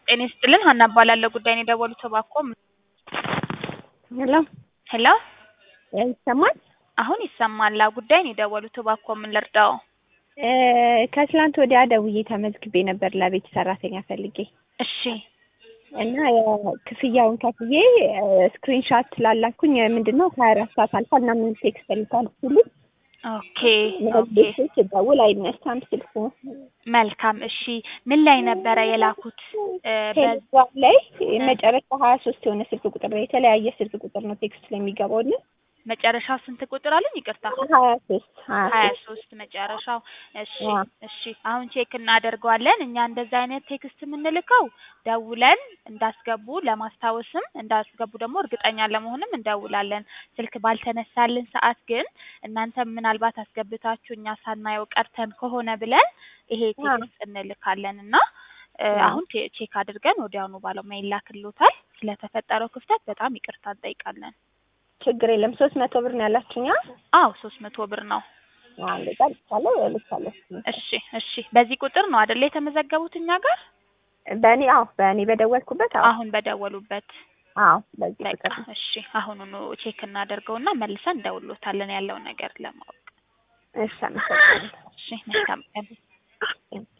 ጤና ይስጥልን ሀና እባላለሁ ጉዳይን የደወሉት እባክዎ ሄሎ ሄሎ ይሰማል? አሁን ይሰማል ጉዳይን የደወሉት እባክዎ ምን ልርዳው? ከትላንት ወዲያ ደውዬ ተመዝግቤ ነበር ለቤት ሰራተኛ ፈልጌ እሺ እና ክፍያውን ከፍዬ ስክሪንሾት ላላኩኝ ምንድነው 24 ሰዓት አልፏል እና ምን ቴክስት ልታልኩልኝ ኦኬ ደውል አይነሳም ስልኩ መልካም እሺ ምን ላይ ነበረ የላኩት ቴሌግራም ላይ መጨረሻ 23 የሆነ ስልክ ቁጥር ነው የተለያየ ስልክ ቁጥር ነው ቴክስት ለሚገባውልኝ መጨረሻው ስንት ቁጥር አለኝ ይቅርታ 23 መጨረሻው እሺ አሁን ቼክ እናደርገዋለን እኛ እንደዛ አይነት ቴክስት የምንልከው ደውለን እንዳስገቡ ለማስታወስም እንዳስገቡ ደግሞ እርግጠኛ ለመሆንም እንደውላለን ስልክ ባልተነሳልን ሰዓት ግን እናንተ ምናልባት አስገብታችሁ እኛ ሳናየው ቀርተን ከሆነ ብለን ይሄ ቴክስት እንልካለንና አሁን ቼክ አድርገን ወዲያውኑ ባለሙያ ይላክልዎታል ስለተፈጠረው ክፍተት በጣም ይቅርታ እንጠይቃለን ችግር የለም 300 ብር ነው ያላችሁኛ? አዎ 300 ብር ነው። እንደዛ ልቻለሁ። እሺ በዚህ ቁጥር ነው አይደል የተመዘገቡት እኛ ጋር? በእኔ በደወልኩበት አሁን በደወሉበት በዚህ ቁጥር እሺ አሁኑኑ ቼክ እናደርገውና መልሰን እንደውልዎታለን ያለው ነገር ለማወቅ እሺ መልካም ቀን